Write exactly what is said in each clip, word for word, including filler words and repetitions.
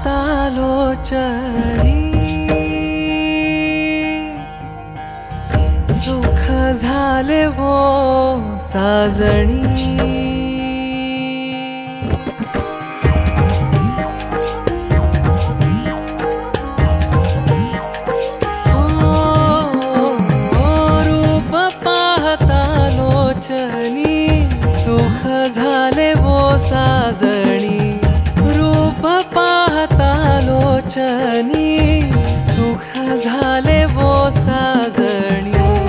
पाहता लोचनी सुख झाले वो साजणी। रूप पाहता लोचनी सुख झाले वो साजणी। रूप पाहता लोचनी सुख झाले वो साजणी।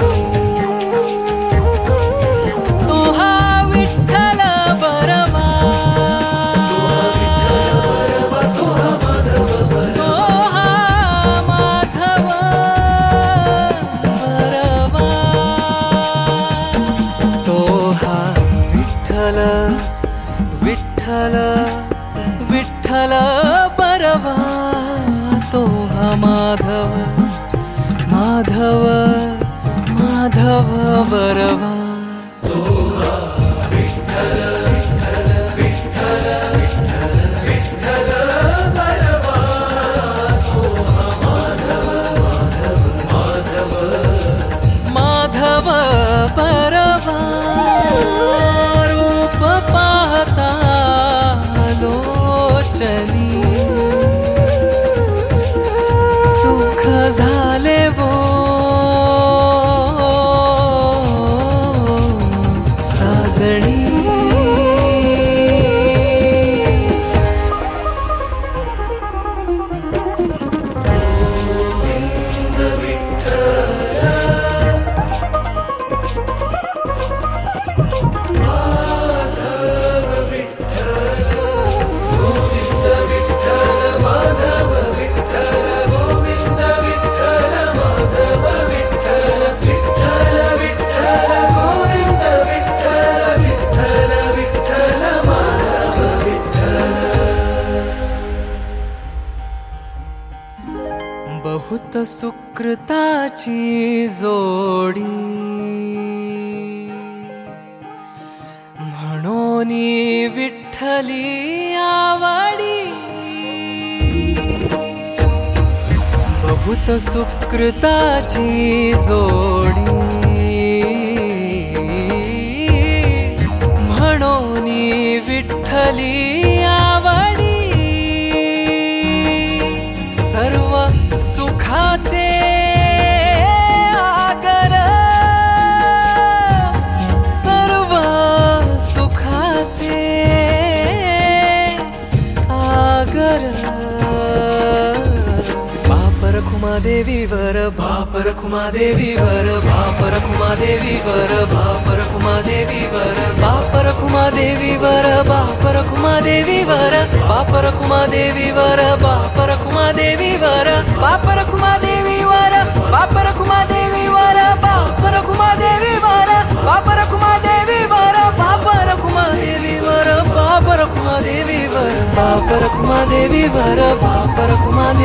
तो हा विठ्ठल बरवा, तो हा माधव बरवा, तो हा विठ्ठल विठ्ठल विठ्ठल बरवा, तो हा माधव माधव माधव बरवा। तो हा विठ्ठल विठ्ठल विठ्ठल विठ्ठल विठ्ठल बरवा, तो हा माधव माधव माधव बरवा। रूप पाहता लोचनी सुख झाले वो साजणी। गोविंद विठ्ठल माधव विठ्ठल, गोविंद विठ्ठल माधव विठ्ठल, गोविंद विठ्ठल माधव विठ्ठल, विठ्ठल विठ्ठल गोविंद विठ्ठल, विठ्ठल विठ्ठल माधव विठ्ठल। बहुत सुकृताची जोडी म्हणून विठ्ठली आवडी। बहुत सुकृताची जोडी म्हणून विठ्ठली आवडी। सर्व सुखाचे आगर, सर्व सुखाचे आगर। बाप रखुमा देवीवर, बाप रखुमा देवीवर, बाप रखुमा देवीवर, बाप रखुमा देवीवर, बाप रखुमा देवीवर, बाप रखुमा देवीवर, बाप रखुमा देवीवर, बाप रखुमा देवीवर, बाप रखुमा देवीवर, बाप रखुमा देवीवर, बाप रखुमा देवीवर, बाप रखुमा देवीवर, बाप रखुमा देवीवर, बाप रखुमा देवीवर, बाप रखुमा देवीवर, बाप रखुमा देवीवर।